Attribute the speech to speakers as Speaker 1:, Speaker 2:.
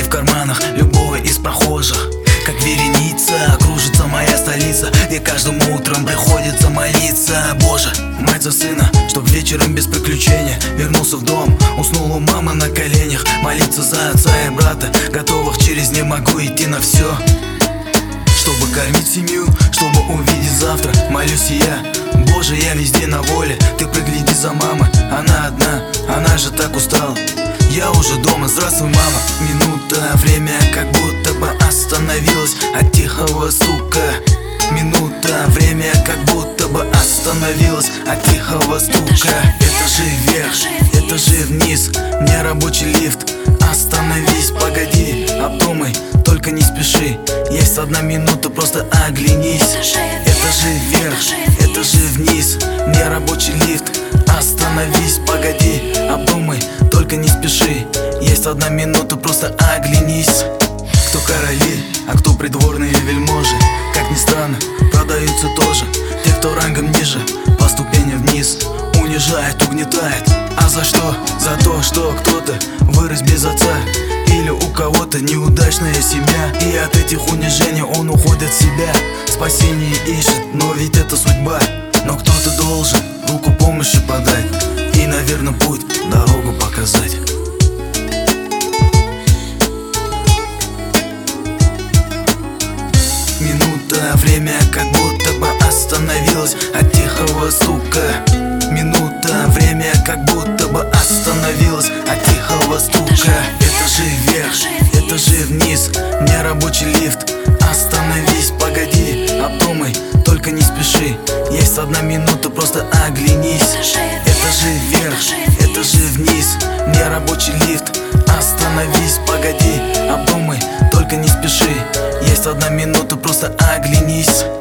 Speaker 1: в карманах любого из прохожих. Как вереница кружится моя столица, и каждым утром приходится молиться. Боже, мать за сына, чтоб вечером без приключения вернулся в дом, уснула мама на коленях. Молиться за отца и брата, готовых через «не могу» идти на все. Чтобы кормить семью, чтобы увидеть завтра, молюсь и я. Боже, я везде на воле, ты пригляди за мамой. Она одна, она же так устала. Я уже дома, здравствуй, мама. Минута, время как будто бы остановилось от тихого стука. Минута, время как будто бы остановилось от тихого стука. Этажи вверх, этажи вниз, не рабочий лифт. Остановись, погоди, обдумай, только не спеши. Есть одна минута, просто оглянись. Этажи вверх, этажи вниз, не рабочий лифт. Остановись, погоди, обдумай, только не спеши. Есть одна минута, просто оглянись. Кто короли, а кто придворные вельможи. Как ни странно, продаются тоже те, кто рангом ниже, по ступеням вниз. Унижает, угнетает. А за что? За то, что кто-то вырос без отца, или у кого-то неудачная семья, и от этих унижений он уходит в себя. Спасение ищет, но ведь это судьба. Но кто-то должен руку помощи подать и, наверное, путь, дорогу показать. Минута, время как будто бы остановилось от тихого стука. Минута, время как будто бы остановилось от тихого стука. Этажи вверх, этажи вниз, не рабочий лифт. Остановись, погоди, обдумай, только не спеши. Есть одна минута, просто оглянись. Этажи вверх, этажи вниз, не рабочий лифт. Остановись, погоди, обдумай, только не спеши. Есть одна минута, просто оглянись.